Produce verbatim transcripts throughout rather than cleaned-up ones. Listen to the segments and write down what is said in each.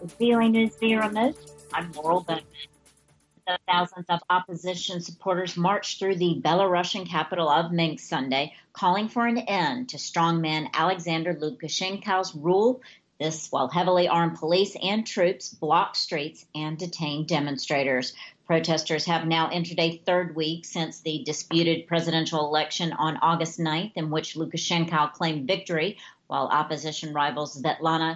With V O A News via remote, I'm Laurel Bowman. The thousands of opposition supporters marched through the Belarusian capital of Minsk Sunday, calling for an end to strongman Alexander Lukashenko's rule. This while heavily armed police and troops blocked streets and detained demonstrators. Protesters have now entered a third week since the disputed presidential election on August ninth, in which Lukashenko claimed victory, while opposition rival Svetlana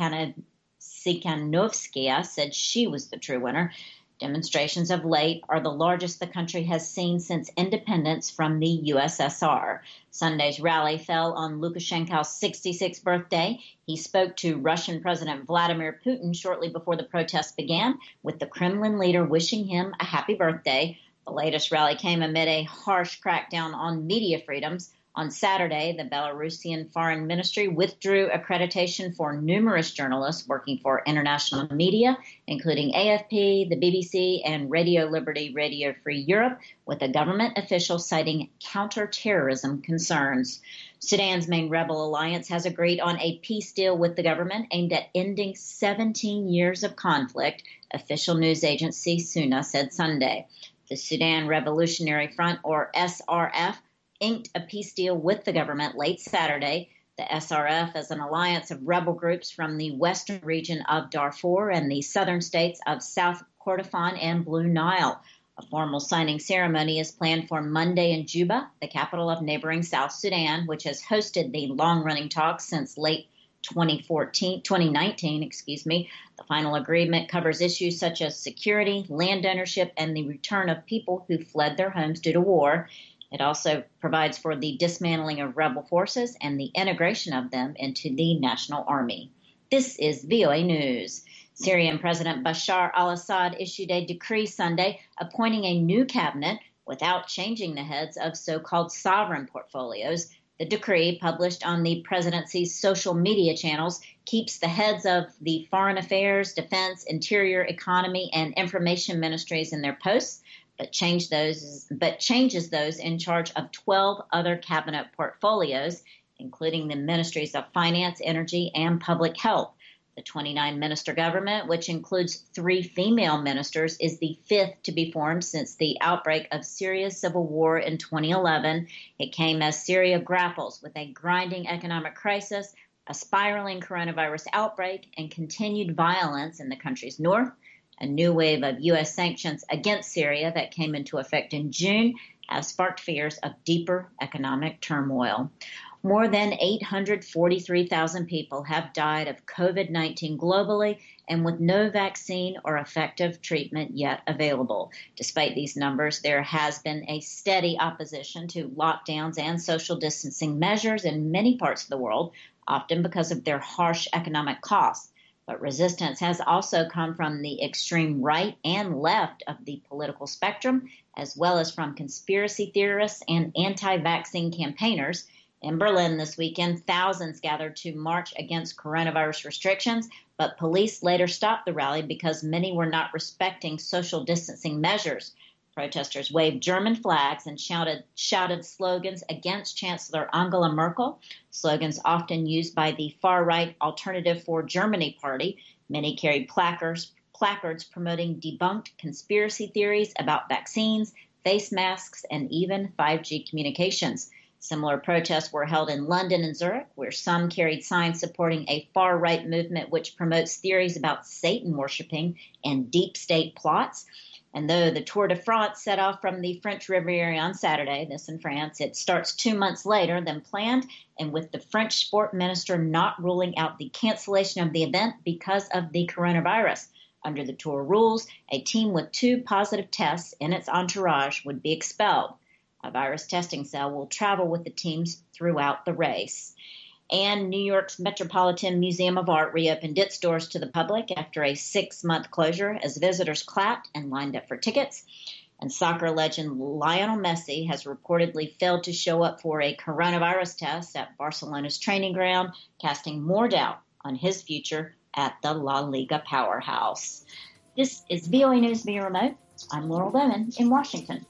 Tsikhanovskaya said she was the true winner. Demonstrations of late are the largest the country has seen since independence from the U S S R. Sunday's rally fell on Lukashenko's sixty-sixth birthday. He spoke to Russian President Vladimir Putin shortly before the protests began, with the Kremlin leader wishing him a happy birthday. The latest rally came amid a harsh crackdown on media freedoms. On Saturday, the Belarusian Foreign Ministry withdrew accreditation for numerous journalists working for international media, including A F P, the B B C, and Radio Liberty Radio Free Europe, with a government official citing counterterrorism concerns. Sudan's main rebel alliance has agreed on a peace deal with the government aimed at ending seventeen years of conflict, official news agency SUNA said Sunday. The Sudan Revolutionary Front, or S R F, inked a peace deal with the government late Saturday. The S R F is an alliance of rebel groups from the western region of Darfur and the southern states of South Kordofan and Blue Nile. A formal signing ceremony is planned for Monday in Juba, the capital of neighboring South Sudan, which has hosted the long-running talks since late twenty fourteen, twenty nineteen, excuse me. The final agreement covers issues such as security, land ownership, and the return of people who fled their homes due to war. It also provides for the dismantling of rebel forces and the integration of them into the national army. This is V O A News. Syrian President Bashar al-Assad issued a decree Sunday appointing a new cabinet without changing the heads of so-called sovereign portfolios. The decree, published on the presidency's social media channels, keeps the heads of the Foreign Affairs, Defense, Interior, Economy, and Information ministries in their posts, but change those, but changes those in charge of twelve other cabinet portfolios, including the ministries of Finance, Energy, and Public Health. The twenty-nine minister government, which includes three female ministers, is the fifth to be formed since the outbreak of Syria's civil war in twenty eleven. It came as Syria grapples with a grinding economic crisis, a spiraling coronavirus outbreak, and continued violence in the country's north. A new wave of U S sanctions against Syria that came into effect in June has sparked fears of deeper economic turmoil. More than eight hundred forty-three thousand people have died of COVID nineteen globally, and with no vaccine or effective treatment yet available. Despite these numbers, there has been a steady opposition to lockdowns and social distancing measures in many parts of the world, often because of their harsh economic costs. But resistance has also come from the extreme right and left of the political spectrum, as well as from conspiracy theorists and anti-vaccine campaigners. In Berlin this weekend, thousands gathered to march against coronavirus restrictions, but police later stopped the rally because many were not respecting social distancing measures. Protesters waved German flags and shouted, shouted slogans against Chancellor Angela Merkel, slogans often used by the far-right Alternative for Germany party. Many carried placards, placards promoting debunked conspiracy theories about vaccines, face masks, and even five G communications. Similar protests were held in London and Zurich, where some carried signs supporting a far-right movement which promotes theories about Satan worshiping and deep state plots. And though the Tour de France set off from the French Riviera on Saturday, this in France, it starts two months later than planned, and with the French sport minister not ruling out the cancellation of the event because of the coronavirus. Under the Tour rules, a team with two positive tests in its entourage would be expelled. A virus testing cell will travel with the teams throughout the race. And New York's Metropolitan Museum of Art reopened its doors to the public after a six-month closure as visitors clapped and lined up for tickets. And soccer legend Lionel Messi has reportedly failed to show up for a coronavirus test at Barcelona's training ground, casting more doubt on his future at the La Liga powerhouse. This is V O A News via remote. I'm Laurel Bowman in Washington.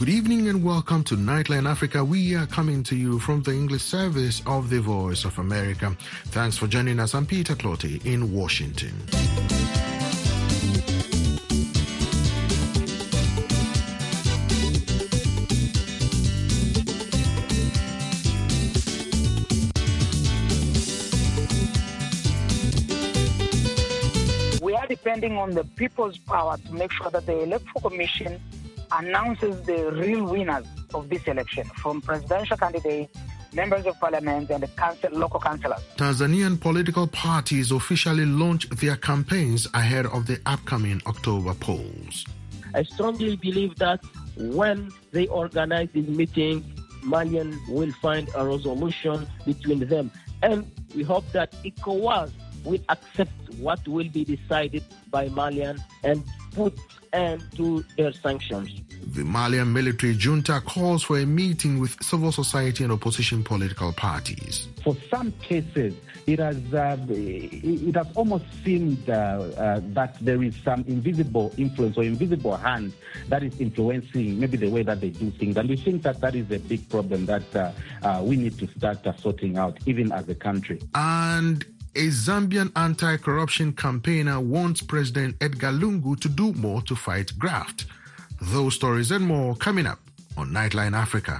Good evening and welcome to Nightline Africa. We are coming to you from the English service of the Voice of America. Thanks for joining us. I'm Peter Clottey in Washington. We are depending on the people's power to make sure that the Electoral Commission announces the real winners of this election, from presidential candidates, members of parliament, and the council, local councillors. Tanzanian political parties officially launched their campaigns ahead of the upcoming October polls. I strongly believe that when they organize these meetings, Malians will find a resolution between them. And we hope that ECOWAS will accept what will be decided by Malian and put end to their sanctions. The Malian military junta calls for a meeting with civil society and opposition political parties. For some cases, it has uh, it has almost seemed uh, uh, that there is some invisible influence or invisible hand that is influencing maybe the way that they do things. And we think that that is a big problem that uh, uh, we need to start uh, sorting out, even as a country. And a Zambian anti-corruption campaigner wants President Edgar Lungu to do more to fight graft. Those stories and more coming up on Nightline Africa.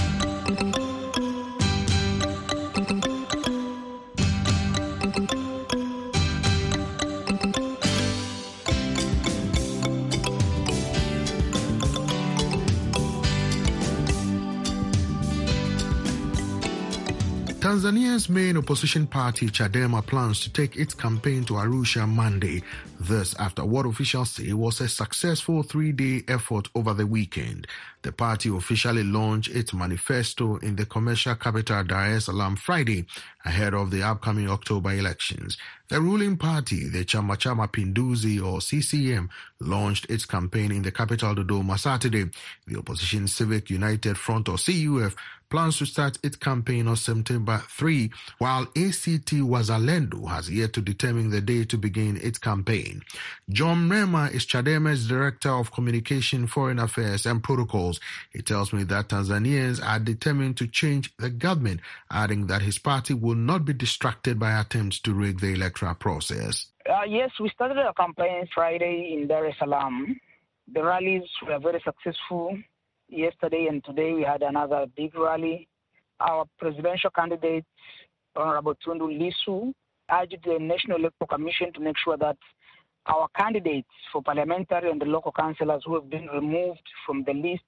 Tanzania's main opposition party, Chadema, plans to take its campaign to Arusha Monday. This after what officials say was a successful three-day effort over the weekend. The party officially launched its manifesto in the commercial capital Dar es Salaam Friday, ahead of the upcoming October elections. The ruling party, the Chama Chama Pinduzi or C C M, launched its campaign in the capital Dodoma Saturday. The opposition Civic United Front or C U F plans to start its campaign on September third, while A C T Wazalendo has yet to determine the day to begin its campaign. John Mrema is Chadema's Director of Communication, Foreign Affairs and Protocols. He tells me that Tanzanians are determined to change the government, adding that his party will not be distracted by attempts to rig the electoral process. Uh, yes, we started our campaign Friday in Dar es Salaam. The rallies were very successful. Yesterday and today we had another big rally. Our presidential candidate, Honorable Tundu Lissu, urged the National Electoral Commission to make sure that our candidates for parliamentary and the local councillors who have been removed from the list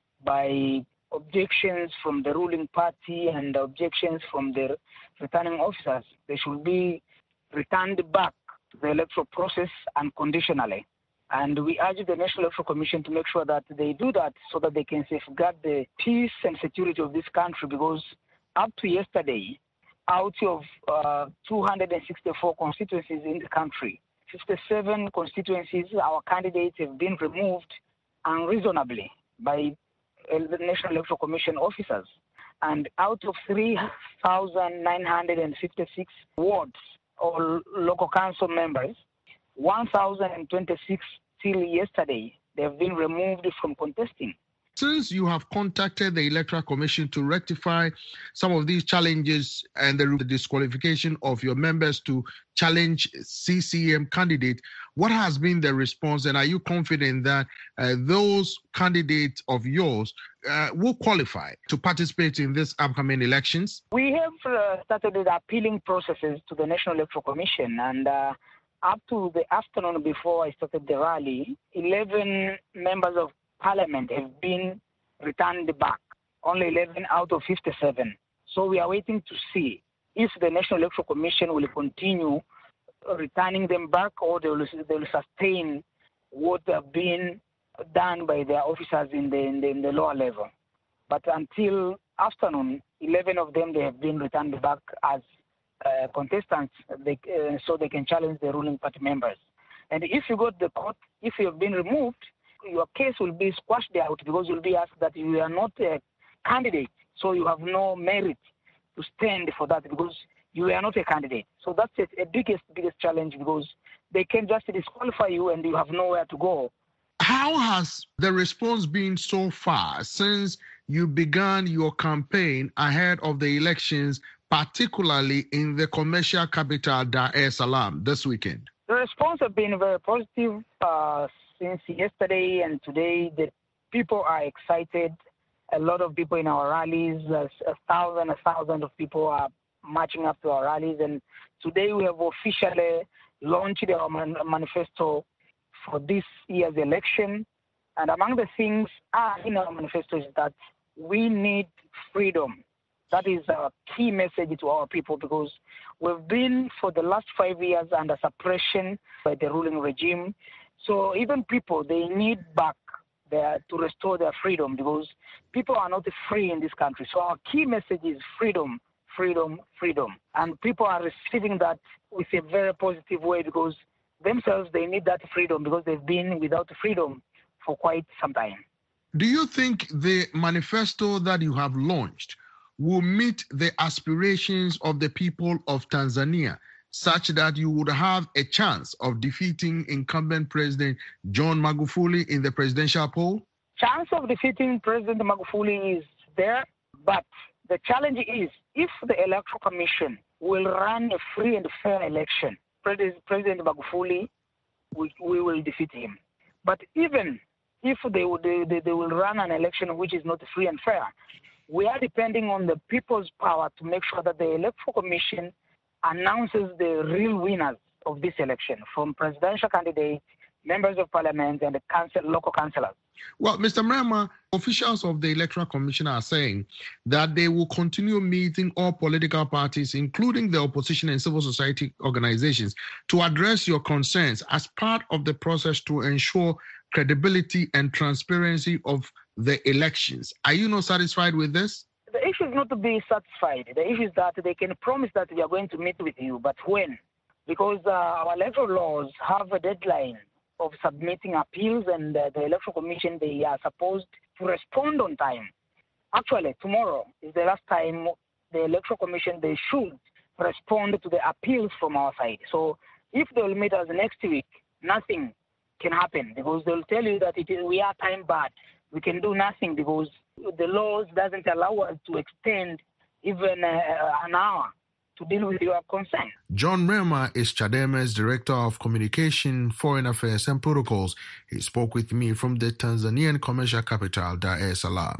by objections from the ruling party and objections from the returning officers, they should be returned back to the electoral process unconditionally. And we urge the National Electoral Commission to make sure that they do that so that they can safeguard the peace and security of this country, because up to yesterday, out of uh, two hundred sixty-four constituencies in the country, fifty-seven constituencies, our candidates have been removed unreasonably by the National Electoral Commission officers. And out of three thousand nine hundred fifty-six wards or local council members, one thousand twenty-six till yesterday, they have been removed from contesting. Since you have contacted the Electoral Commission to rectify some of these challenges and the disqualification of your members to challenge C C M candidate, what has been the response, and are you confident that uh, those candidates of yours uh, will qualify to participate in this upcoming elections? We have uh, started the appealing processes to the National Electoral Commission, and uh, up to the afternoon before I started the rally, eleven members of Parliament have been returned back, only eleven out of fifty-seven. So we are waiting to see if the National Electoral Commission will continue returning them back, or they will, they will sustain what have been done by their officers in the, in the, in the lower level. But until afternoon, eleven of them, they have been returned back as uh, contestants they, uh, so they can challenge the ruling party members. And if you go to the court, if you have been removed, your case will be squashed out, because you'll be asked that you are not a candidate, so you have no merit to stand for that because you are not a candidate. So that's a, a biggest, biggest challenge, because they can just disqualify you and you have nowhere to go. How has the response been so far since you began your campaign ahead of the elections, particularly in the commercial capital Dar es Salaam this weekend? The response has been very positive uh, since yesterday and today. The people are excited. A lot of people in our rallies, uh, a thousand, a thousand of people are marching up to our rallies. And today we have officially launched our man- manifesto for this year's election. And among the things are in our manifesto is that we need freedom. That is a key message to our people, because we've been for the last five years under suppression by the ruling regime. So even people, they need back their, to restore their freedom, because people are not free in this country. So our key message is freedom, freedom, freedom. And people are receiving that with a very positive way, because themselves, they need that freedom because they've been without freedom for quite some time. Do you think the manifesto that you have launched will meet the aspirations of the people of Tanzania, such that you would have a chance of defeating incumbent President John Magufuli in the presidential poll? Chance of defeating President Magufuli is there, but the challenge is if the Electoral Commission will run a free and fair election, President Magufuli, we, we will defeat him. But even if they, would, they, they will run an election which is not free and fair, we are depending on the people's power to make sure that the Electoral Commission announces the real winners of this election, from presidential candidates, members of parliament, and the council, local councillors. Well, Mister Mrema, officials of the Electoral Commission are saying that they will continue meeting all political parties, including the opposition and civil society organizations, to address your concerns as part of the process to ensure credibility and transparency of the elections. Are you not satisfied with this? The issue is not to be satisfied. The issue is that they can promise that we are going to meet with you, but when? Because uh, our electoral laws have a deadline of submitting appeals, and uh, the Electoral Commission, they are supposed to respond on time. Actually, tomorrow is the last time the Electoral Commission, they should respond to the appeals from our side. So if they will meet us next week, nothing can happen, because they'll tell you that it is, we are time barred. We can do nothing because the laws doesn't allow us to extend even uh, an hour to deal with your concern. John Mrema is Chadema's Director of Communication, Foreign Affairs and Protocols. He spoke with me from the Tanzanian commercial capital, Dar es Salaam.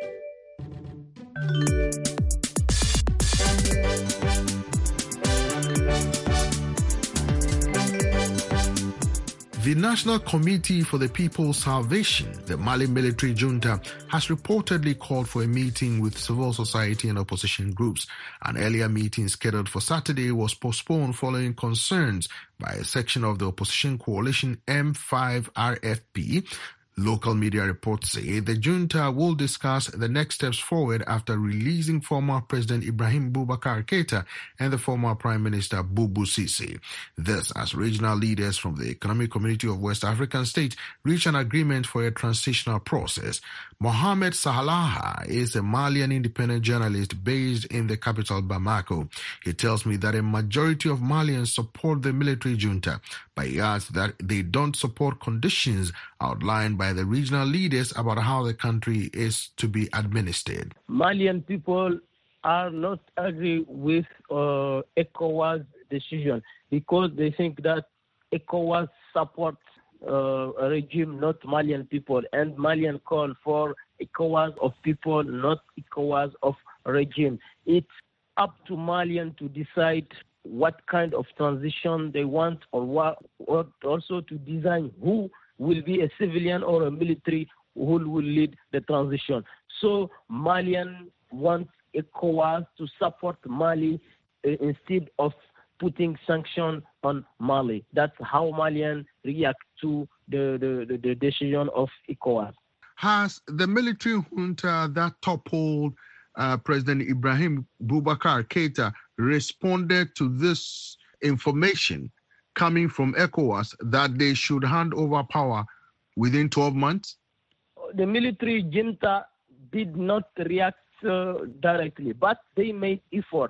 The National Committee for the People's Salvation, the Mali military junta, has reportedly called for a meeting with civil society and opposition groups. An earlier meeting scheduled for Saturday was postponed following concerns by a section of the opposition coalition M five R F P. Local media reports say the junta will discuss the next steps forward after releasing former President Ibrahim Boubacar Keïta and the former Prime Minister Boubou Cissé. This as regional leaders from the Economic Community of West African States reach an agreement for a transitional process. Mohamed Sahalaha is a Malian independent journalist based in the capital Bamako. He tells me that a majority of Malians support the military junta, but he adds that they don't support conditions outlined by the regional leaders about how the country is to be administered. Malian people are not agree with uh, ECOWAS decision because they think that ECOWAS supports uh, a regime, not Malian people, and Malian call for ECOWAS of people, not ECOWAS of regime. It's up to Malian to decide what kind of transition they want, or what, or also to design who will be a civilian or a military who will lead the transition. So Malian wants ECOWAS to support Mali uh, instead of putting sanctions on Mali. That's how Malian react to the, the, the decision of ECOWAS. Has the military junta that toppled uh, President Ibrahim Boubacar Keïta responded to this information coming from ECOWAS that they should hand over power within twelve months? The military junta did not react uh, directly, but they made effort.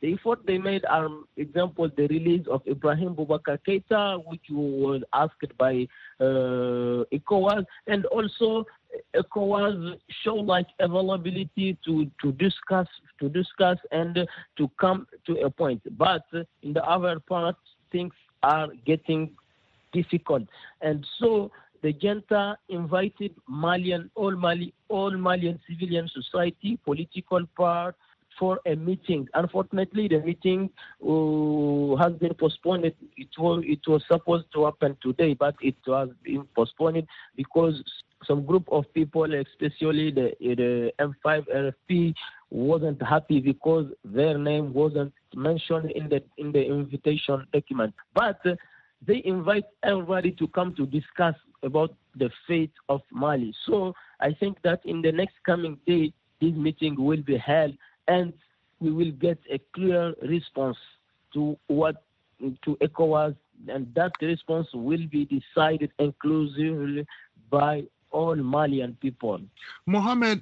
The effort they made are, example, the release of Ibrahim Boubacar Keita, which was asked by uh, ECOWAS, and also ECOWAS show like availability to, to discuss to discuss and to come to a point. But in the other part, things are getting difficult, and so the junta invited Malian, all Mali, all Malian civilian society, political part, for a meeting. Unfortunately, the meeting uh, has been postponed. It, it was it was supposed to happen today, but it was been postponed because some group of people, especially the the M five R F P, wasn't happy because their name wasn't mentioned in the in the invitation document. But uh, they invite everybody to come to discuss about the fate of Mali. So I think that in the next coming day, this meeting will be held, and we will get a clear response to what to ECOWAS, and that response will be decided inclusively by all Malian people. Mohammed,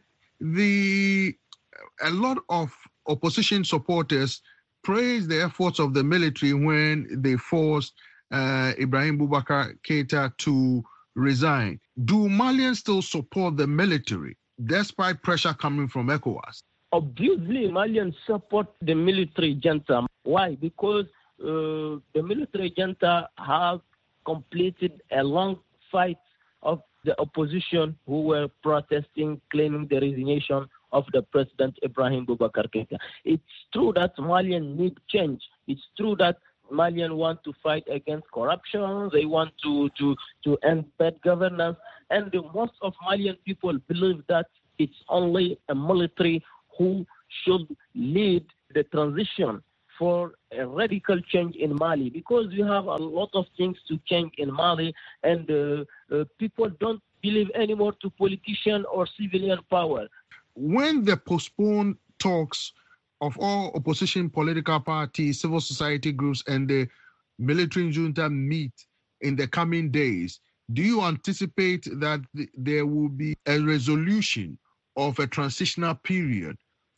the a lot of opposition supporters praised the efforts of the military when they forced uh, Ibrahim Boubacar Keita to resign. Do Malians still support the military despite pressure coming from ECOWAS? Obviously, Malians support the military junta. Why? Because uh, the military junta have completed a long fight of the opposition who were protesting, claiming the resignation of the President Ibrahim Boubacar Keita. It's true that Malians need change. It's true that Malians want to fight against corruption. They want to, to, to end bad governance. And the, most of Malian people believe that it's only a military who should lead the transition for a radical change in Mali, because we have a lot of things to change in Mali, and uh, uh, people don't believe anymore to politician or civilian power. When the postponed talks of all opposition political parties, civil society groups, and the military junta meet in the coming days, do you anticipate that th- there will be a resolution of a transitional period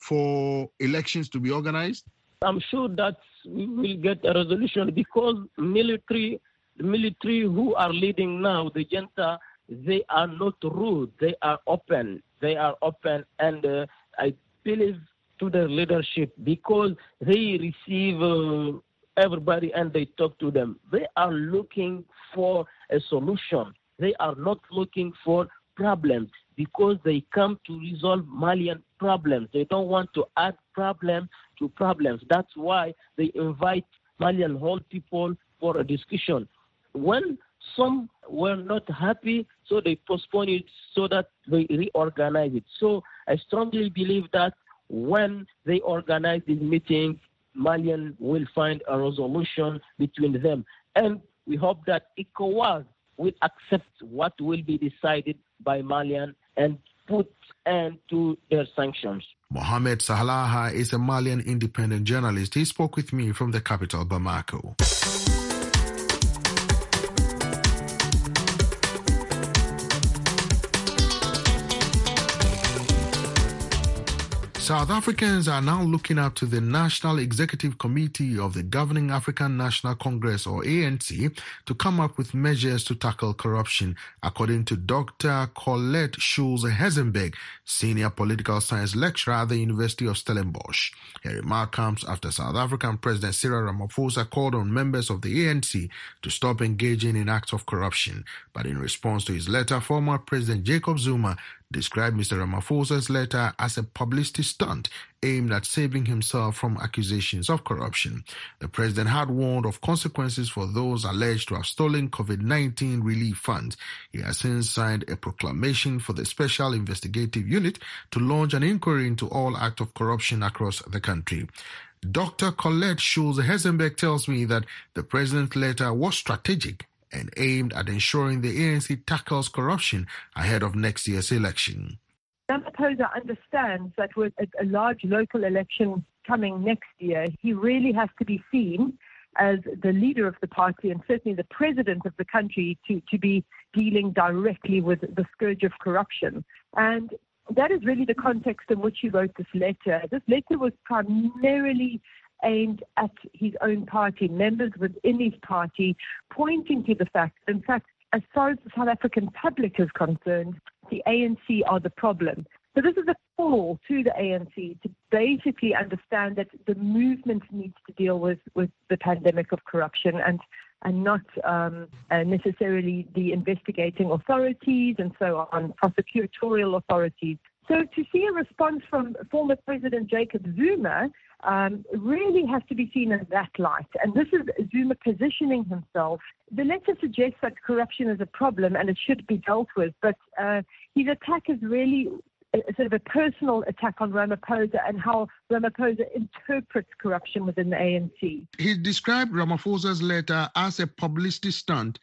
for elections to be organized? I'm sure that we will get a resolution, because military, the military who are leading now, the junta, they are not rude. They are open. They are open, and uh, I believe to their leadership, because they receive uh, everybody and they talk to them. They are looking for a solution. They are not looking for problems, because they come to resolve Malian problems. They don't want to add problems to problems. That's why they invite Malian whole people for a discussion. When some were not happy, so they postpone it so that they reorganize it. So I strongly believe that when they organize this meeting, Malian will find a resolution between them. And we hope that ECOWAS will accept what will be decided by Malian and put end to their sanctions. Mohamed Sahlaha is a Malian independent journalist. He spoke with me from the capital, Bamako. South Africans are now looking up to the National Executive Committee of the Governing African National Congress, or A N C, to come up with measures to tackle corruption, according to Doctor Colette Schulze-Hezenberg, Senior Political Science Lecturer at the University of Stellenbosch. Her remark comes after South African President Cyril Ramaphosa called on members of the A N C to stop engaging in acts of corruption. But in response to his letter, former President Jacob Zuma described Mister Ramaphosa's letter as a publicity stunt aimed at saving himself from accusations of corruption. The president had warned of consequences for those alleged to have stolen COVID nineteen relief funds. He has since signed a proclamation for the Special Investigative Unit to launch an inquiry into all acts of corruption across the country. Doctor Colette Schulze-Hezenberg tells me that the president's letter was strategic and aimed at ensuring the A N C tackles corruption ahead of next year's election. Ramaphosa understands that with a, a large local election coming next year, he really has to be seen as the leader of the party and certainly the president of the country to, to be dealing directly with the scourge of corruption. And that is really the context in which he wrote this letter. This letter was primarily aimed at his own party, members within his party, pointing to the fact, in fact, as far as the South African public is concerned, the A N C are the problem. So this is a call to the A N C to basically understand that the movement needs to deal with, with the pandemic of corruption and and not um, uh, necessarily the investigating authorities and so on, prosecutorial authorities. So to see a response from former President Jacob Zuma um, really has to be seen in that light. And this is Zuma positioning himself. The letter suggests that corruption is a problem and it should be dealt with, but uh, his attack is really a sort of a personal attack on Ramaphosa and how Ramaphosa interprets corruption within the A N C. He described Ramaphosa's letter as a publicity stunt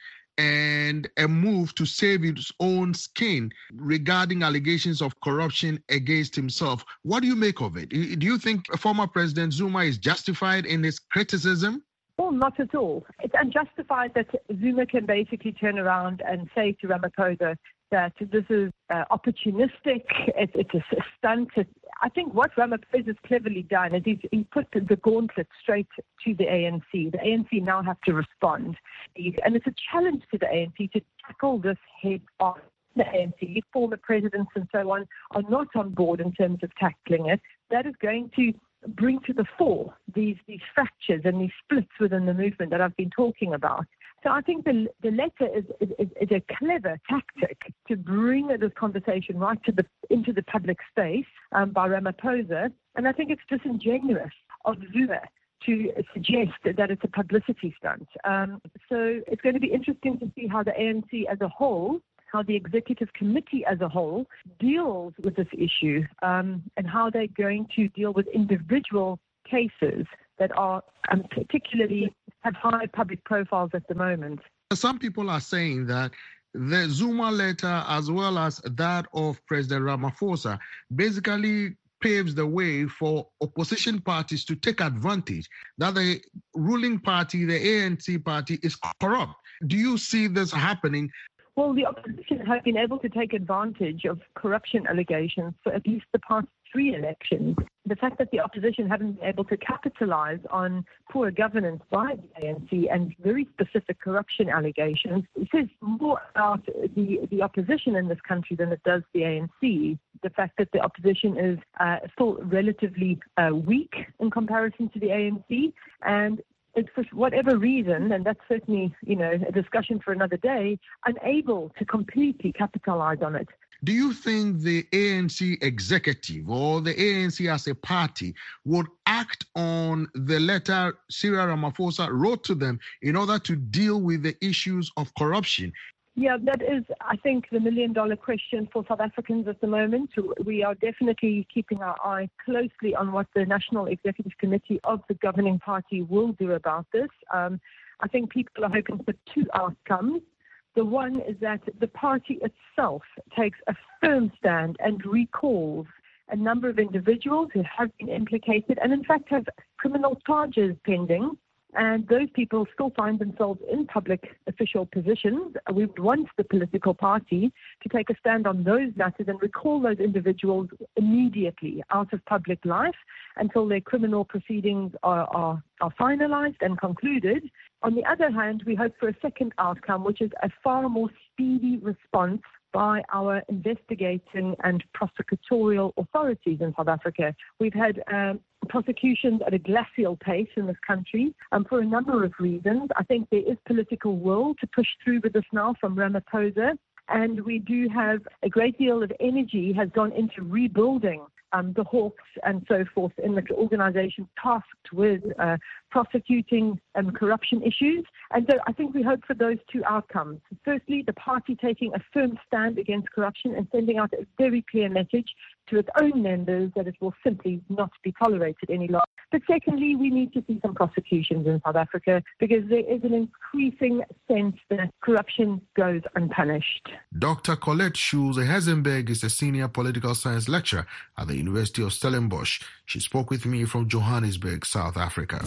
and a move to save his own skin regarding allegations of corruption against himself. What do you make of it? Do you think former President Zuma is justified in his criticism? Well, not at all. It's unjustified that Zuma can basically turn around and say to Ramaphosa that this is uh, opportunistic, it, it's a stunt. It, I think what Ramaphosa has cleverly done is he's, he put the, the gauntlet straight to the A N C. The A N C now have to respond. And it's a challenge to the A N C to tackle this head on. The A N C, former presidents and so on, are not on board in terms of tackling it. That is going to bring to the fore these, these fractures and these splits within the movement that I've been talking about. So I think the the letter is, is, is a clever tactic to bring this conversation right to the into the public space um, by Ramaphosa, and I think it's disingenuous of Zuma to suggest that it's a publicity stunt. Um, so it's going to be interesting to see how the A N C as a whole, how the executive committee as a whole deals with this issue, um, and how they're going to deal with individual cases that are um, particularly have high public profiles at the moment. Some people are saying that the Zuma letter, as well as that of President Ramaphosa, basically paves the way for opposition parties to take advantage that the ruling party, the A N C party, is corrupt. Do you see this happening? Well, the opposition have been able to take advantage of corruption allegations for at least the past three elections. The fact that the opposition haven't been able to capitalize on poor governance by the A N C and very specific corruption allegations says more about the, the opposition in this country than it does the A N C. The fact that the opposition is uh, still relatively uh, weak in comparison to the A N C, and it's for whatever reason, and that's certainly, you know, a discussion for another day, unable to completely capitalize on it. Do you think the A N C executive or the A N C as a party would act on the letter Cyril Ramaphosa wrote to them in order to deal with the issues of corruption? Yeah, that is, I think, the million-dollar question for South Africans at the moment. We are definitely keeping our eye closely on what the National Executive Committee of the governing party will do about this. Um, I think people are hoping for two outcomes. The one is that the party itself takes a firm stand and recalls a number of individuals who have been implicated and, in fact, have criminal charges pending. And those people still find themselves in public official positions. We would want the political party to take a stand on those matters and recall those individuals immediately out of public life until their criminal proceedings are, are, are finalized and concluded. On the other hand, we hope for a second outcome, which is a far more speedy response by our investigating and prosecutorial authorities in South Africa. We've had um, prosecutions at a glacial pace in this country um, for a number of reasons. I think there is political will to push through with this now from Ramaphosa, and we do have a great deal of energy has gone into rebuilding um, the Hawks and so forth in the organisation tasked with uh, prosecuting um, corruption issues. And so I think we hope for those two outcomes. Firstly, the party taking a firm stand against corruption and sending out a very clear message to its own members that it will simply not be tolerated any longer. But secondly, we need to see some prosecutions in South Africa because there is an increasing sense that corruption goes unpunished. Doctor Colette Schulze-Hezenberg is a senior political science lecturer at the University of Stellenbosch. She spoke with me from Johannesburg, South Africa.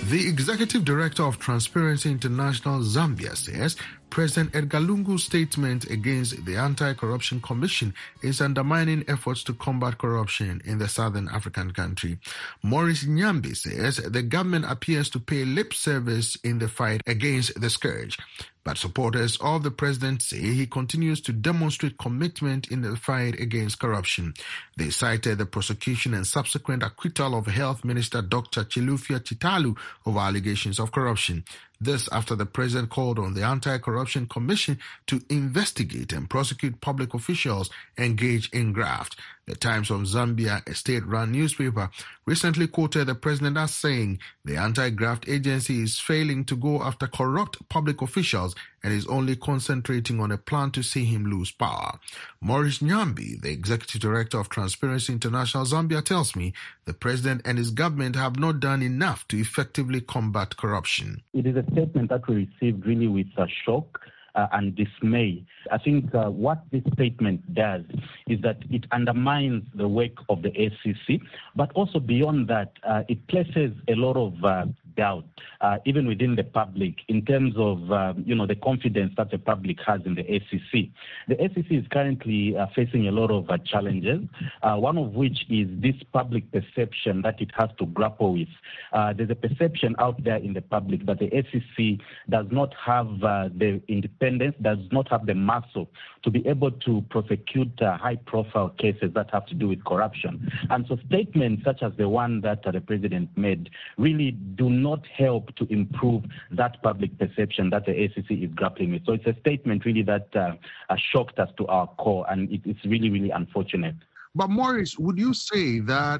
The executive director of Transparency International Zambia says President Edgar Lungu's statement against the Anti-Corruption Commission is undermining efforts to combat corruption in the southern African country. Maurice Nyambi says the government appears to pay lip service in the fight against the scourge. But supporters of the president say he continues to demonstrate commitment in the fight against corruption. They cited the prosecution and subsequent acquittal of Health Minister Doctor Chilufya Chitalu over allegations of corruption. This after the president called on the Anti-Corruption Commission to investigate and prosecute public officials engaged in graft. The Times of Zambia, a state-run newspaper, recently quoted the president as saying the anti-graft agency is failing to go after corrupt public officials and is only concentrating on a plan to see him lose power. Maurice Nyambi, the executive director of Transparency International Zambia, tells me the president and his government have not done enough to effectively combat corruption. It is a statement that we received really with a shock uh, and dismay. I think uh, what this statement does is that it undermines the work of the A C C, but also beyond that, uh, it places a lot of uh, doubt, uh, even within the public, in terms of uh, you know the confidence that the public has in the A C C. The A C C is currently uh, facing a lot of uh, challenges, uh, one of which is this public perception that it has to grapple with. Uh, there's a perception out there in the public that the A C C does not have uh, the independence, does not have the muscle to be able to prosecute uh, high-profile cases that have to do with corruption. And so statements such as the one that uh, the president made really do not not help to improve that public perception that the A C C is grappling with. So it's a statement really that uh, uh, shocked us to our core, and it, it's really, really unfortunate. But Maurice, would you say that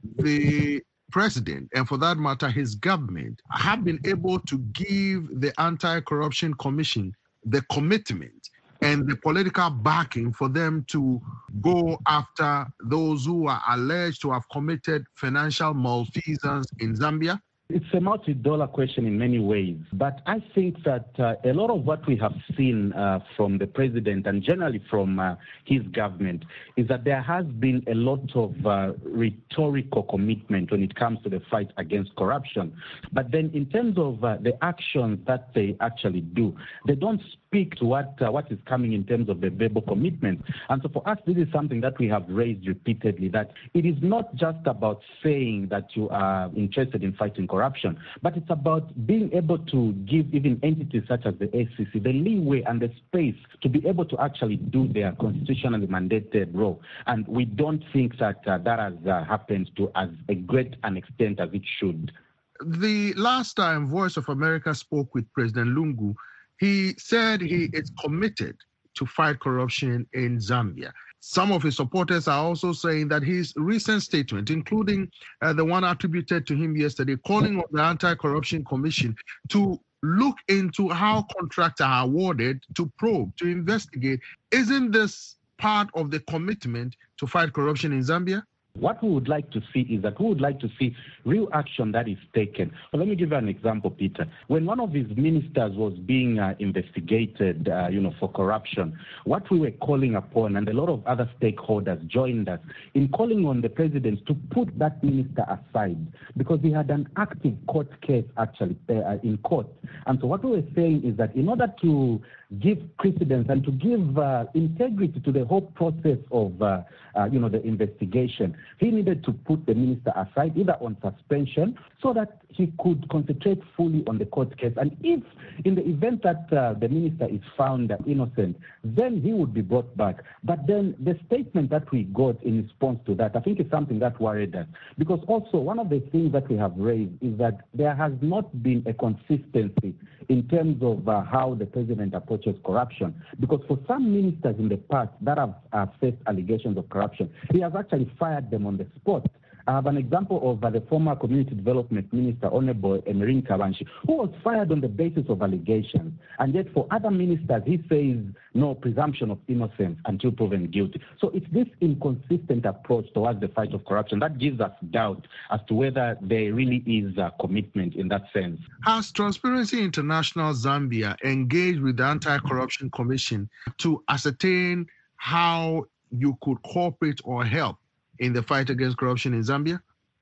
the president, and for that matter his government, have been able to give the Anti-Corruption Commission the commitment and the political backing for them to go after those who are alleged to have committed financial malfeasance in Zambia? It's a multi-dollar question in many ways, but I think that uh, a lot of what we have seen uh, from the president and generally from uh, his government is that there has been a lot of uh, rhetorical commitment when it comes to the fight against corruption. But then in terms of uh, the actions that they actually do, they don't speak to what uh, what is coming in terms of the verbal commitment. And so for us, this is something that we have raised repeatedly, that it is not just about saying that you are interested in fighting corruption, but it's about being able to give even entities such as the A C C the leeway and the space to be able to actually do their constitutionally mandated role. And we don't think that uh, that has uh, happened to as a great an extent as it should. The last time Voice of America spoke with President Lungu, he said he is committed to fight corruption in Zambia. Some of his supporters are also saying that his recent statement, including uh, the one attributed to him yesterday, calling on the Anti-Corruption Commission to look into how contracts are awarded, to probe, to investigate, isn't this part of the commitment to fight corruption in Zambia? What we would like to see is that we would like to see real action that is taken. Well, let me give you an example, Peter. When one of his ministers was being uh, investigated, uh, you know, for corruption, what we were calling upon, and a lot of other stakeholders joined us in calling on the president to put that minister aside, because he had an active court case actually uh, in court. And so what we were saying is that in order to give precedence and to give uh, integrity to the whole process of, uh, uh, you know, the investigation, he needed to put the minister aside, either on suspension, so that he could concentrate fully on the court case. And if, in the event that uh, the minister is found innocent, then he would be brought back. But then the statement that we got in response to that, I think is something that worried us. Because also, one of the things that we have raised is that there has not been a consistency in terms of uh, how the president approaches corruption. Because for some ministers in the past that have uh, faced allegations of corruption, he has actually fired them on the spot. I have an example of uh, the former Community Development Minister, Honorable Emerin Kabanshi, who was fired on the basis of allegations. And yet for other ministers, he says no presumption of innocence until proven guilty. So it's this inconsistent approach towards the fight of corruption that gives us doubt as to whether there really is a commitment in that sense. Has Transparency International Zambia engaged with the Anti-Corruption Commission to ascertain how you could cooperate or help in the fight against corruption in Zambia?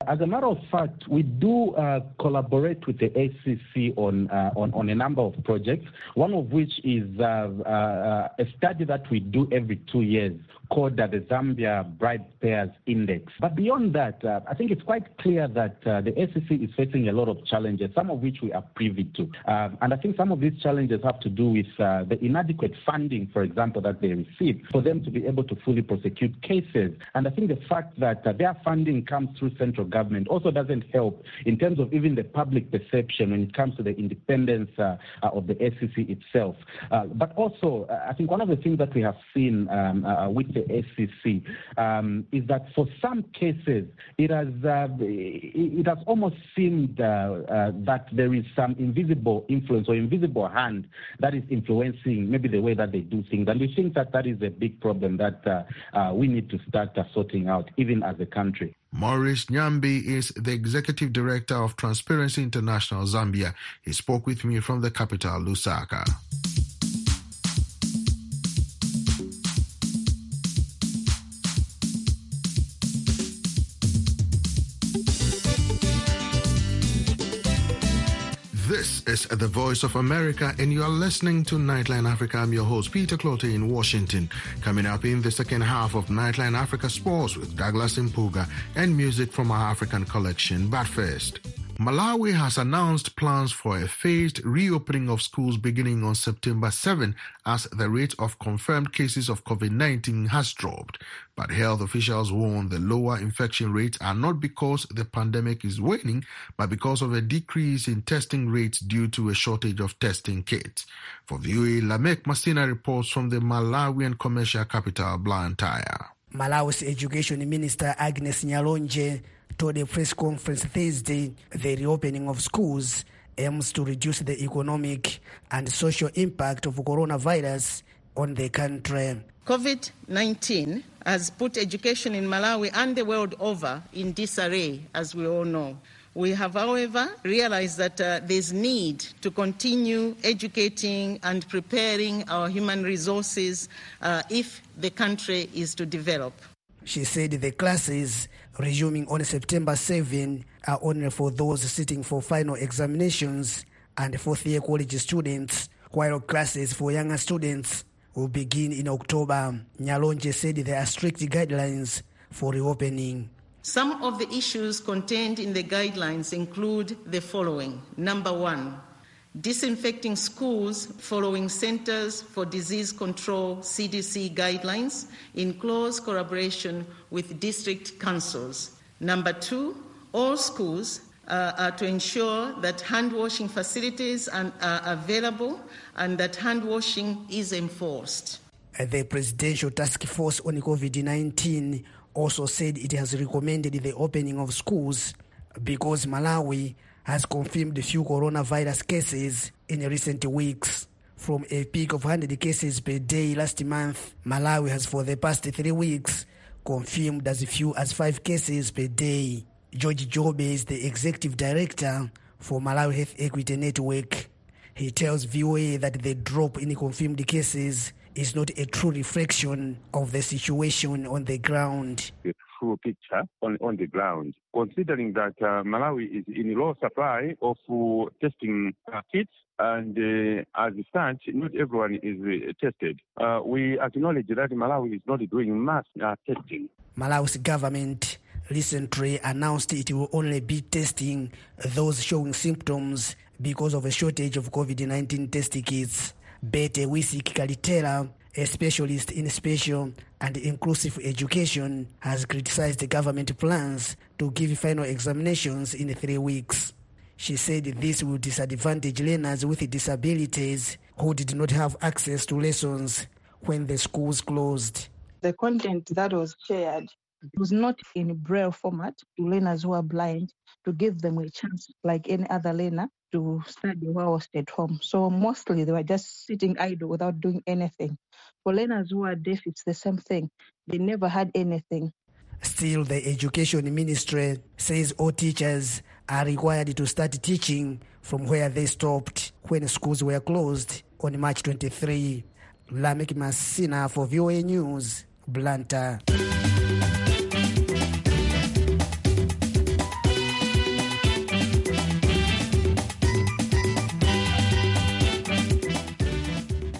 as a matter of fact, we do uh, collaborate with the A C C on, uh, on on a number of projects, one of which is uh, uh, a study that we do every two years called uh, the Zambia Bride Pairs Index. But beyond that, uh, I think it's quite clear that uh, the A C C is facing a lot of challenges, some of which we are privy to. Uh, and I think some of these challenges have to do with uh, the inadequate funding, for example, that they receive for them to be able to fully prosecute cases. And I think the fact that uh, their funding comes through central government also doesn't help in terms of even the public perception when it comes to the independence uh, uh, of the A C C itself. Uh, but also, uh, I think one of the things that we have seen um, uh, with the A C C um, is that for some cases, it has uh, it has almost seemed uh, uh, that there is some invisible influence or invisible hand that is influencing maybe the way that they do things. And we think that that is a big problem that uh, uh, we need to start uh, sorting out, even as a country. Maurice Nyambi is the Executive Director of Transparency International Zambia. He spoke with me from the capital, Lusaka. This is The Voice of America, and you are listening to Nightline Africa. I'm your host, Peter Clote in Washington. Coming up in the second half of Nightline Africa Sports with Douglas Impuga and music from our African collection. But first, Malawi has announced plans for a phased reopening of schools beginning on September seventh as the rate of confirmed cases of COVID nineteen has dropped. But health officials warn the lower infection rates are not because the pandemic is waning, but because of a decrease in testing rates due to a shortage of testing kits. For V O A, Lamek Masina reports from the Malawian commercial capital, Blantyre. Malawi's Education Minister Agnes Nyalonje told a press conference Thursday the reopening of schools aims to reduce the economic and social impact of coronavirus on the country. COVID nineteen has put education in Malawi and the world over in disarray, as we all know. We have, however, realized that uh, there's need to continue educating and preparing our human resources uh, if the country is to develop. She said the classes resuming on September seventh are only for those sitting for final examinations and fourth-year college students, while classes for younger students will begin in October. Nyalonje said there are strict guidelines for reopening. Some of the issues contained in the guidelines include the following. Number one, disinfecting schools following Centers for Disease Control C D C guidelines in close collaboration with district councils. Number two, all schools uh, are to ensure that hand washing facilities are available and that hand washing is enforced. The Presidential Task Force on COVID nineteen also said it has recommended the opening of schools because Malawi has confirmed a few coronavirus cases in recent weeks. From a peak of one hundred cases per day last month, Malawi has for the past three weeks confirmed as few as five cases per day. George Jobe is the Executive Director for Malawi Health Equity Network. He tells V O A that the drop in confirmed cases is not a true reflection of the situation on the ground. The full picture on, on the ground, considering that uh, Malawi is in low supply of uh, testing uh, kits, and uh, as such, not everyone is uh, tested. Uh, we acknowledge that Malawi is not doing mass uh, testing. Malawi's government recently announced it will only be testing those showing symptoms because of a shortage of COVID nineteen testing kits. Bete Wisik Kalitera, a specialist in special and inclusive education, has criticized the government plans to give final examinations in three weeks. She said this will disadvantage learners with disabilities who did not have access to lessons when the schools closed. The content that was shared was not in Braille format to learners who are blind, to give them a chance like any other learner to study whilst at home. So mostly they were just sitting idle without doing anything. For learners who are deaf, it's the same thing. They never had anything. Still, the Education Ministry says all teachers are required to start teaching from where they stopped when schools were closed on March twenty-third. Lamek Masina for V O A News, Blantyre.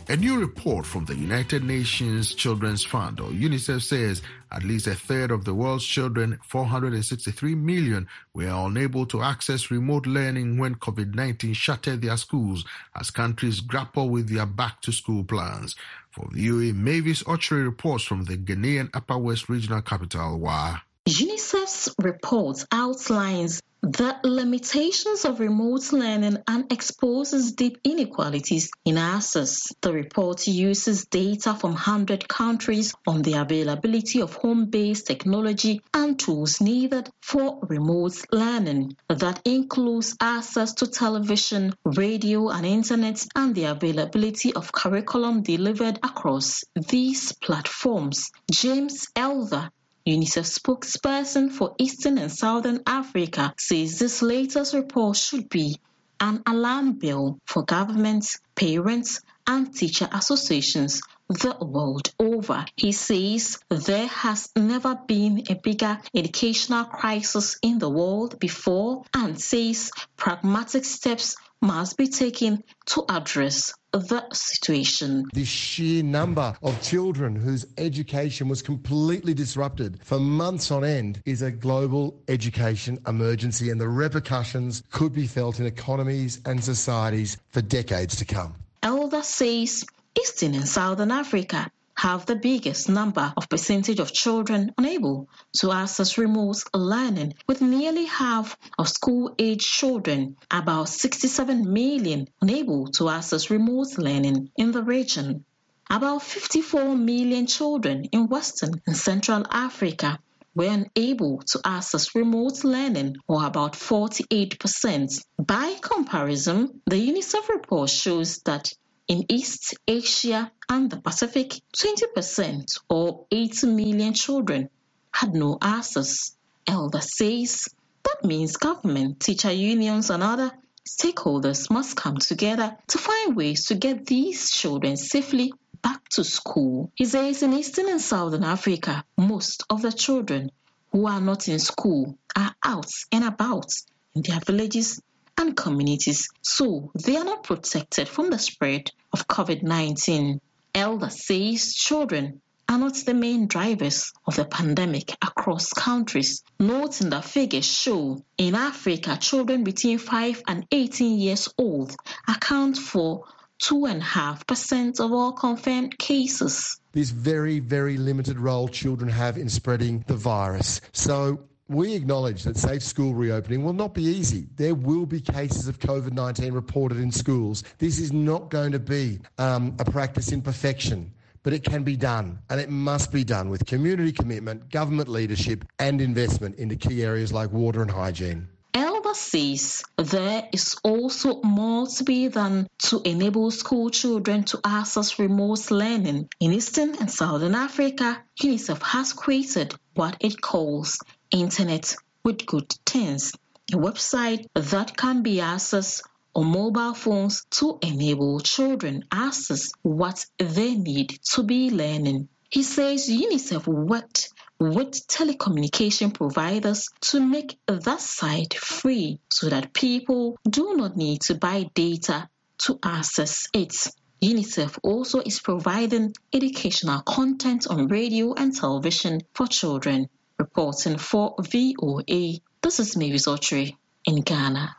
A new report from the United Nations Children's Fund, or UNICEF, says at least a third of the world's children, four hundred sixty-three million, were unable to access remote learning when COVID nineteen shattered their schools as countries grapple with their back-to-school plans. For the U A, Mavis Ochre reports from the Ghanaian Upper West Regional Capital, Wa. UNICEF's report outlines the limitations of remote learning and exposes deep inequalities in access. The report uses data from one hundred countries on the availability of home-based technology and tools needed for remote learning. That includes access to television, radio, and internet, and the availability of curriculum delivered across these platforms. James Elder, UNICEF spokesperson for Eastern and Southern Africa, says this latest report should be an alarm bell for governments, parents, and teacher associations the world over. He says there has never been a bigger educational crisis in the world before, and says pragmatic steps must be taken to address the situation. The sheer number of children whose education was completely disrupted for months on end is a global education emergency, and the repercussions could be felt in economies and societies for decades to come. Elder says Eastern and Southern Africa have the biggest number of percentage of children unable to access remote learning, with nearly half of school-age children, about sixty-seven million, unable to access remote learning in the region. About fifty-four million children in Western and Central Africa were unable to access remote learning, or about forty-eight percent. By comparison, the UNICEF report shows that in East Asia and the Pacific, twenty percent or eight million children had no access. Elder says that means government, teacher unions, and other stakeholders must come together to find ways to get these children safely back to school. He says in Eastern and Southern Africa, most of the children who are not in school are out and about in their villages and communities, so they are not protected from the spread of COVID nineteen. Elder says children are not the main drivers of the pandemic across countries, noting that figures show in Africa children between five and eighteen years old account for two point five percent of all confirmed cases. This very, very limited role children have in spreading the virus. So we acknowledge that safe school reopening will not be easy. There will be cases of COVID nineteen reported in schools. This is not going to be um, a practice in perfection, but it can be done, and it must be done with community commitment, government leadership, and investment into key areas like water and hygiene. Elder says there is also more to be done to enable school children to access remote learning. In Eastern and Southern Africa, UNICEF has created what it calls Internet with Good Things, a website that can be accessed on mobile phones to enable children access what they need to be learning. He says UNICEF worked with telecommunication providers to make that site free so that people do not need to buy data to access it. UNICEF also is providing educational content on radio and television for children. Reporting for V O A, this is Mavis Ochre in Ghana.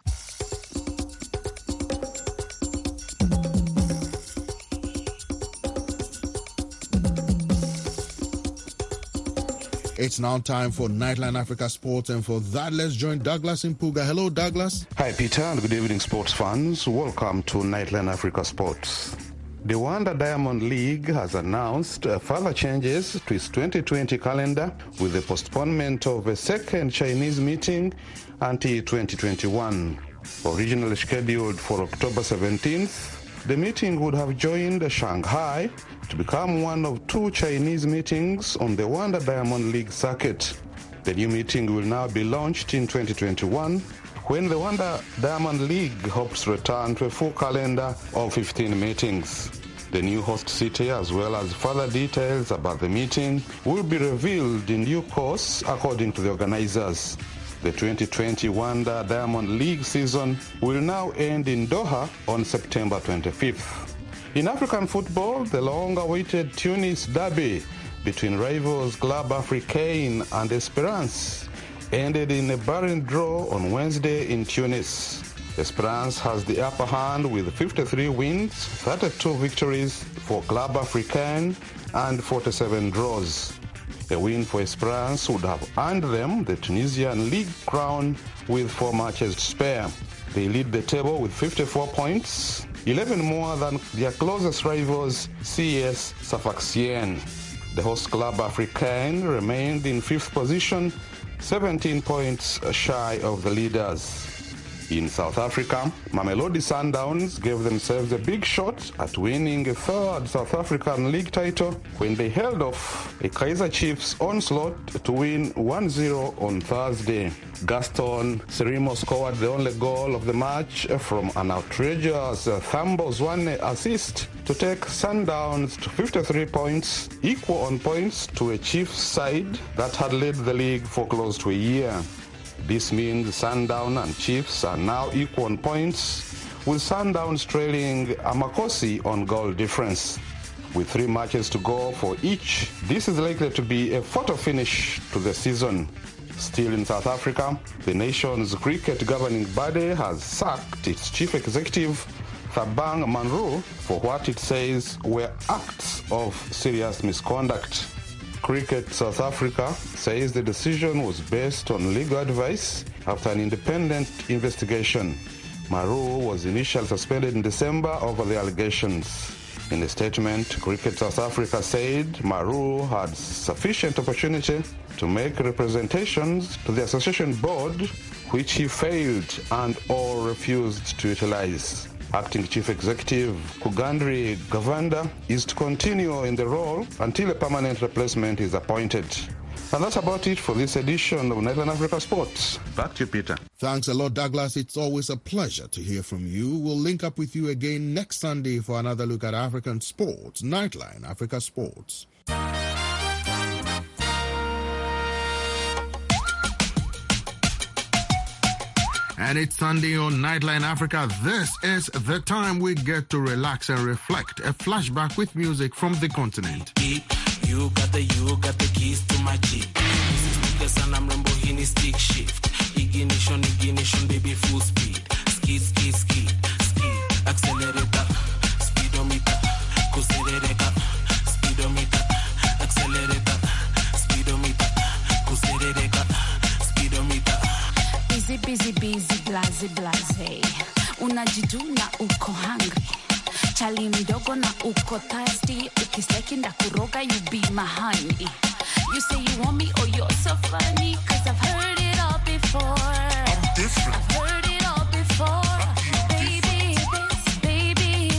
It's now time for Nightline Africa Sports, and for that, let's join Douglas Impuga. Hello, Douglas. Hi, Peter, and good evening, sports fans. Welcome to Nightline Africa Sports. The Wanda Diamond League has announced uh, further changes to its twenty twenty calendar with the postponement of a second Chinese meeting until twenty twenty-one. Originally scheduled for October seventeenth, the meeting would have joined Shanghai to become one of two Chinese meetings on the Wanda Diamond League circuit. The new meeting will now be launched in twenty twenty-one, when the Wanda Diamond League hopes to return to a full calendar of fifteen meetings. The new host city, as well as further details about the meeting, will be revealed in due course, according to the organizers. The twenty twenty Wanda Diamond League season will now end in Doha on September twenty-fifth. In African football, the long-awaited Tunis derby between rivals Club Africain and Esperance ended in a barren draw on Wednesday in Tunis. Esperance has the upper hand with fifty-three wins, thirty-two victories for Club Africain and forty-seven draws. A win for Esperance would have earned them the Tunisian league crown with four matches to spare. They lead the table with fifty-four points, eleven more than their closest rivals C S Sfaxien. The host Club Africain remained in fifth position, seventeen points shy of the leaders. In South Africa, Mamelodi Sundowns gave themselves a big shot at winning a third South African league title when they held off a Kaizer Chiefs onslaught to win one zero on Thursday. Gaston Serimo scored the only goal of the match from an outrageous Thambo Zwane assist to take Sundowns to fifty-three points, equal on points to a Chiefs side that had led the league for close to a year. This means Sundown and Chiefs are now equal on points, with Sundowns trailing Amakosi on goal difference. With three matches to go for each, this is likely to be a photo finish to the season. Still in South Africa, the nation's cricket governing body has sacked its chief executive, Thabang Manru, for what it says were acts of serious misconduct. Cricket South Africa says the decision was based on legal advice after an independent investigation. Maru was initially suspended in December over the allegations. In a statement, Cricket South Africa said Maru had sufficient opportunity to make representations to the association board, which he failed and or refused to utilize. Acting Chief Executive Kugandri Gavanda is to continue in the role until a permanent replacement is appointed. And that's about it for this edition of Nightline Africa Sports. Back to you, Peter. Thanks a lot, Douglas. It's always a pleasure to hear from you. We'll link up with you again next Sunday for another look at African sports. Nightline Africa Sports. And it's Sunday on Nightline Africa. This is the time we get to relax and reflect. A flashback with music from the continent. You got the, you got the keys to my Jeep. This is the sun, I'm Lamborghini stick shift. Ignition, ignition, baby, full speed. Skid, skid, skid, skid. Accelerator, speedometer. Kuserereka, speedometer. Accelerator, speedometer. Kuserereka, speedometer. Busy, busy, busy, blaze, blaze. Unajiduna uko hungry. Chali mdogo na uko thirsty. Ukiseki ndakuroga, you be my honey. You say you want me, oh you're so funny. Cause I've heard it all before. I'm different. I've heard it all before. Baby this, baby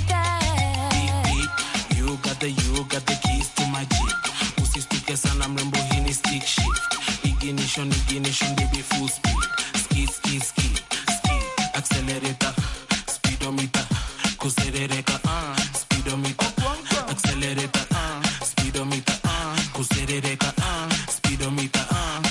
that. Beep, beep. You got the, you got the keys to my Jeep. Usistuke sana Lamborghini stick shift. Ignition, ignition, baby, full speed. Skid, skid, skid, skid. Accelerator, speedometer. Kuserereka, uh, speedometer. Accelerator, uh, speedometer. Uh, kuserereka, uh, speedometer. Uh.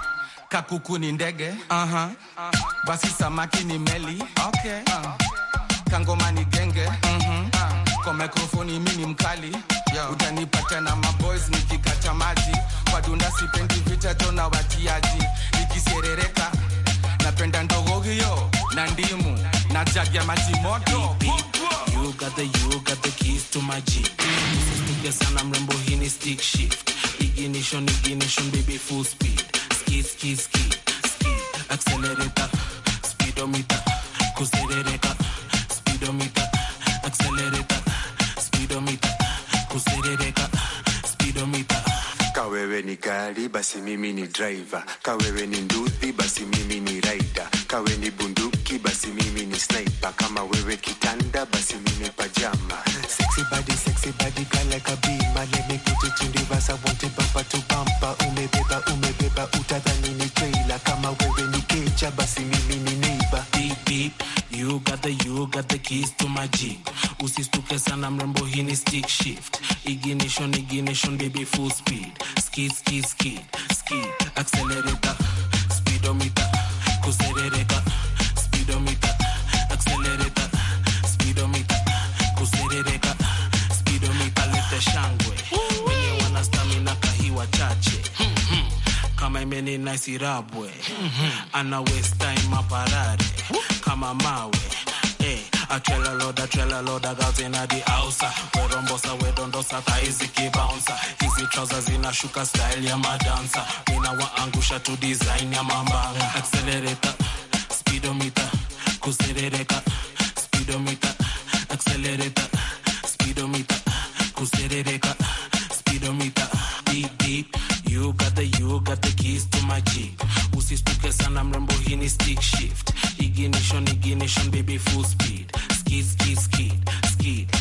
Kakuku ni ndege, uh-huh. uh-huh. Basi samaki ni meli, okay. uh. Kangoma ni genge, uh-huh. uh. Kwa mikrofoni mimi mkali, yo. Utanipata na maboys nikikata maji. Kwa dunda sipendi vita tona watiaji. Nikiserereka, napenda ndogo hiyo na ndimu na jagi ya maji moto. You got the, you got the keys to my Jeep. Usistuke sana Lamborghini stick shift. Ignition, ignition, baby, full speed. Skid, skid, skid, skid. Accelerator, speedometer. Kuserereka, speedometer. Accelerator, speedometer. Kuserereka, speedometer. Kawewe ni gari, basi mimi ni driver. Kawewe ni nduthi, basi mimi ni rider. Kawe ni bunduki, basi mimi ni sniper. Kama wewe kitanda, basi mimi pajama. Sexy body, sexy body, girl like a beamer. Let me put it in reverse, I want it bumper to bumper. Umebeba, umebeba, utadhani ni trailer. Kama wewe ni kecha, basi mimi ni neighbor. Beep, beep. You got the, you got the keys to my Jeep. Usistuke sana Lamborghini stick shift. Ignition, ignition, baby, full speed. Skid, skid, skid, skid. Accelerator, speedometer. Kuserereka, speedometer. Accelerator, speedometer. Kuserereka, shangwe shangwe, wenye wana stamina kahiwa chache, kama imeni naisirabwe, ana waste time aparare, kama mawe. A trailer loader, trailer loader, girls in the house. We rombosa, we dondosa, taizi ki bouncer. Easy trousers in a shuka style, ya ma dancer. Mina wa angusha to design, ya mambanga. Accelerator, speedometer, kuserereka. Speedometer, accelerator, speedometer, kuserereka. Speedometer, deep deep. You got the, you got the keys to my Jeep. Usistuke sana mrembo hini stick shift. Ignition, ignition, baby full speed. Skid, skid, skid, skid.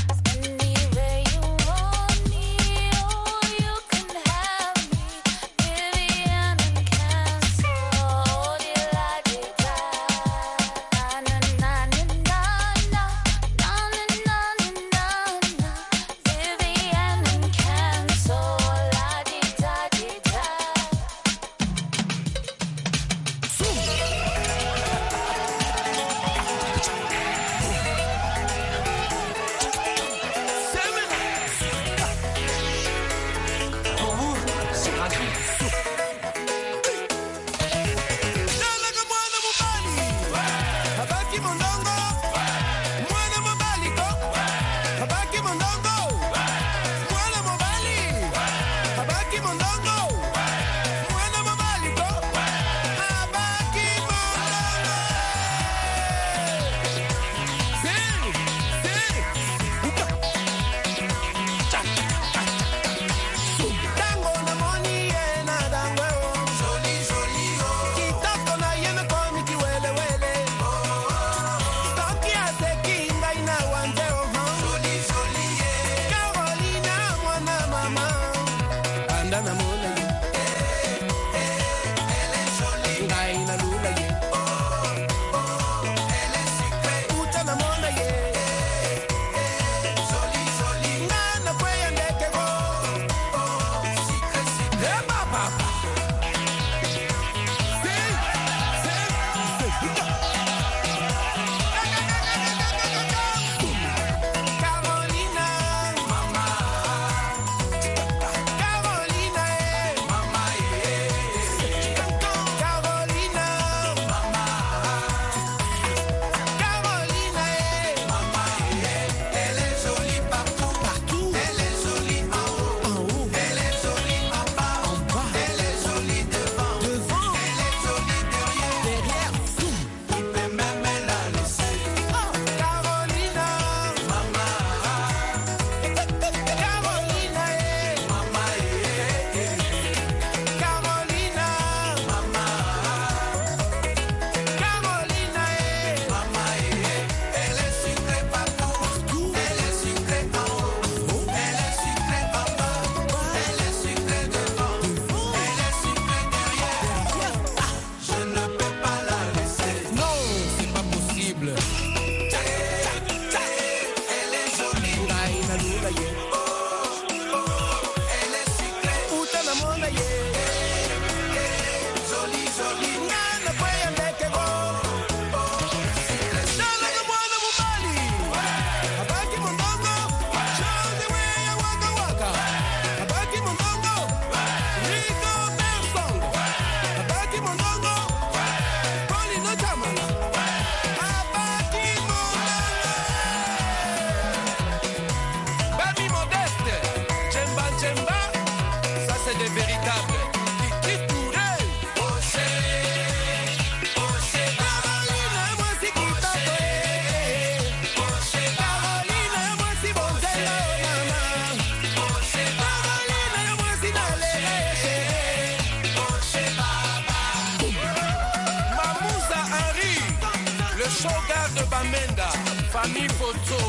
Famille photo.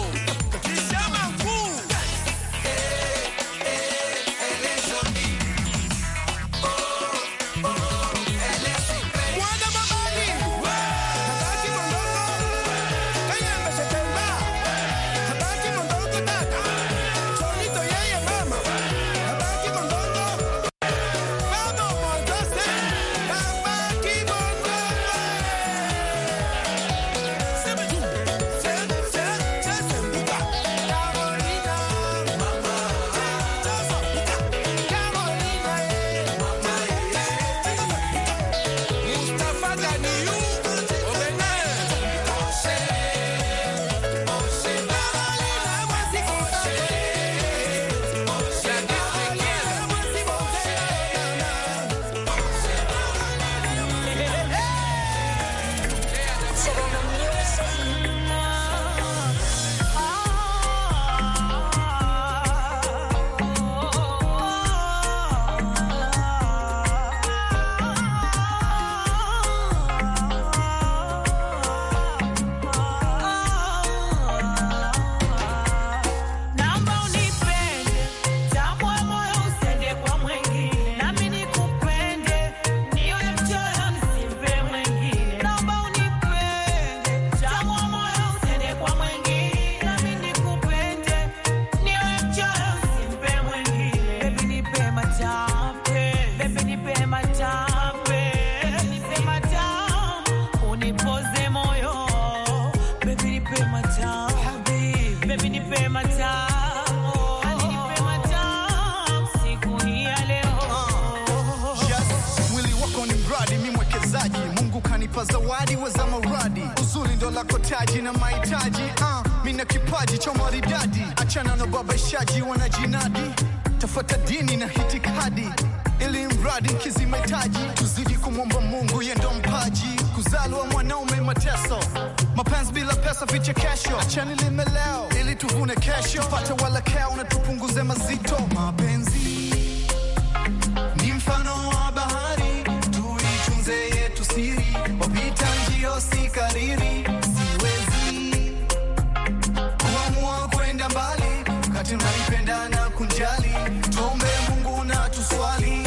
kunipa zawadi weza maradi. Uzuri ndo lako taji na mahitaji. uh, Mina kipaji cha maridadi. Achana na babaishaji wanajinadi. Tafuta dini na hitikadi, ili mradi nkizi mahitaji. Tuzidi kumwomba Mungu yendo mpaji. Kuzaliwa mwanaume mateso, mapenzi bila pesa vichekesho. Achani limeleo ili tuvune kesho. Tupate wala keo na tupunguze mazito. Mapenzi ni mfano wa bahari, tuitunze yetu siri. Wapita njio si kariri. Siwezi kuamua kwenda mbali wakati unaipenda na kunjali. Tuombe Mungu na tuswali.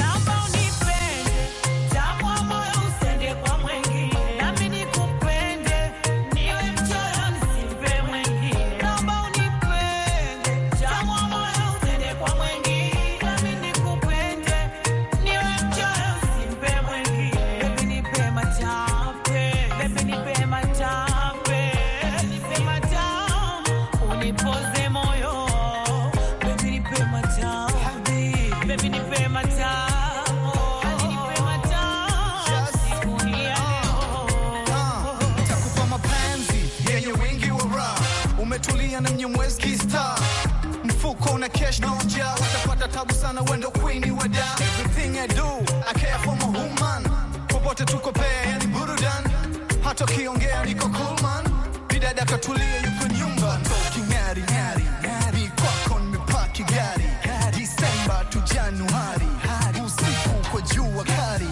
Mfuko na cash na uja, watapata tabu sana wendo queen wada. Everything I do, I care for my woman. Popote tuko pea yani burudan. Hata kiongea niko cool man. Bidada katulia yuko nyumba. Talking ngari ngari ngari. Kwako nimepaki gari. December to January. Usiku kwa jua kari.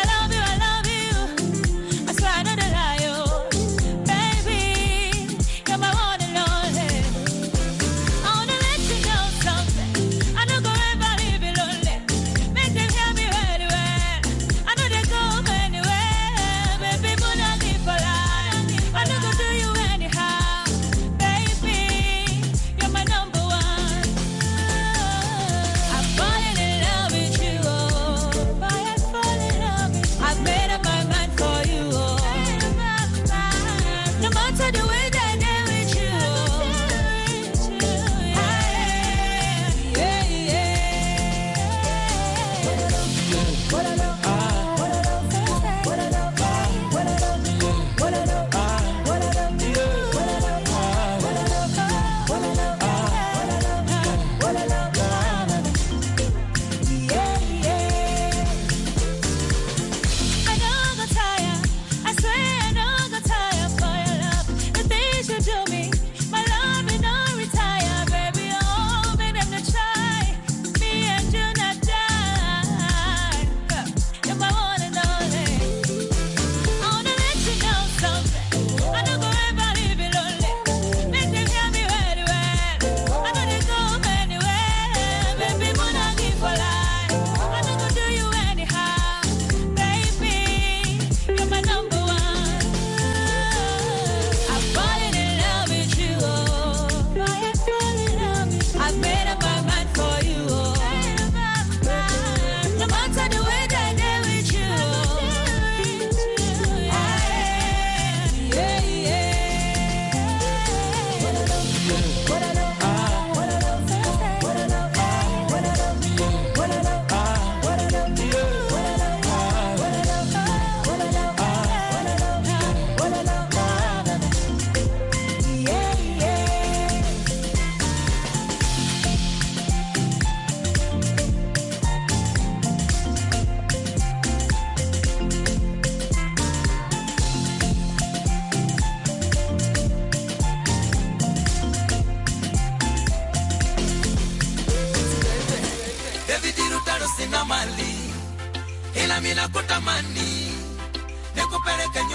You're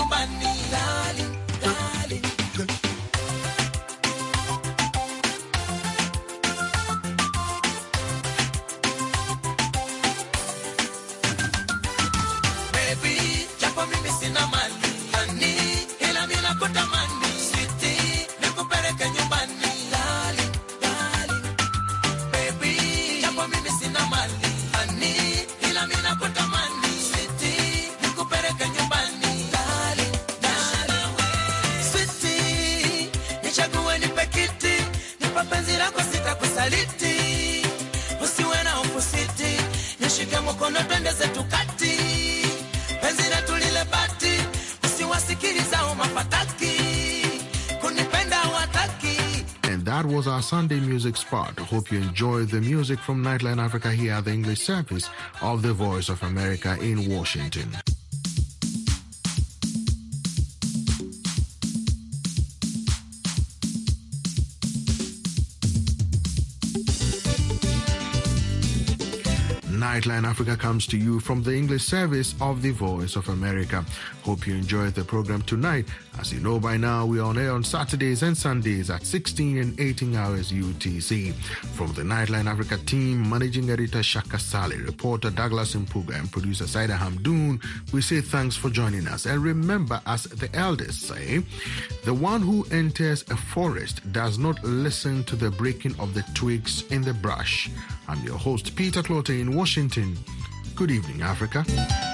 nyumbani. Darling, darling. Baby, japo mimi sina mali, honey, ila mimi nakutamani. Sweetie, nikupeleke nyumbani. Darling, darling. Baby, japo mimi sina mali, honey, ila mimi nakutamani. Sweetie, nikupeleke nyumbani. Darling, darling. Sweetie, nichague nipe kiti, nipe penzi lako sitakusaliti. Usiwe na hofu sweetie, nishike mkono twende zetu kati. Penzi letu lile bati, usiwasikiliza umapataki. Kunipenda wataki. And that was our Sunday music spot. Hope you enjoyed the music from Nightline Africa here at the English service of the Voice of America in Washington. Nightline Africa comes to you from the English service of the Voice of America. Hope you enjoyed the program tonight. As you know by now, we are on air on Saturdays and Sundays at sixteen and eighteen hours U T C. From the Nightline Africa team, Managing Editor Shaka Sali, reporter Douglas Mpuga, and producer Saida Hamdoon, we say thanks for joining us. And remember, as the elders say, the one who enters a forest does not listen to the breaking of the twigs in the brush. I'm your host, Peter Clote in Washington. Good evening, Africa.